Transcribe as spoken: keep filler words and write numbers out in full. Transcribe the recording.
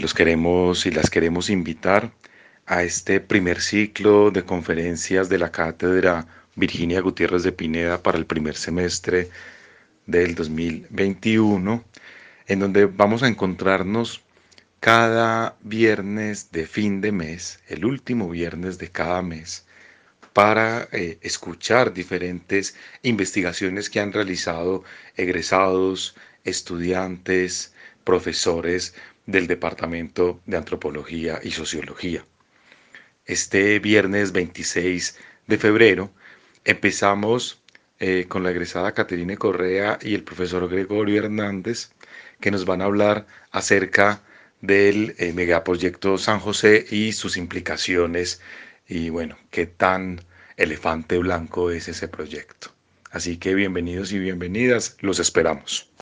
Los queremos y las queremos invitar a este primer ciclo de conferencias de la Cátedra Virginia Gutiérrez de Pineda para el primer semestre del dos mil veintiuno, en donde vamos a encontrarnos cada viernes de fin de mes, el último viernes de cada mes, para eh, escuchar diferentes investigaciones que han realizado egresados, estudiantes, profesores del Departamento de Antropología y Sociología. Este viernes veintiséis de febrero empezamos eh, con la egresada Caterine Correa y el profesor Gregorio Hernández, que nos van a hablar acerca del eh, megaproyecto San José y sus implicaciones y bueno, qué tan elefante blanco es ese proyecto. Así que bienvenidos y bienvenidas, los esperamos.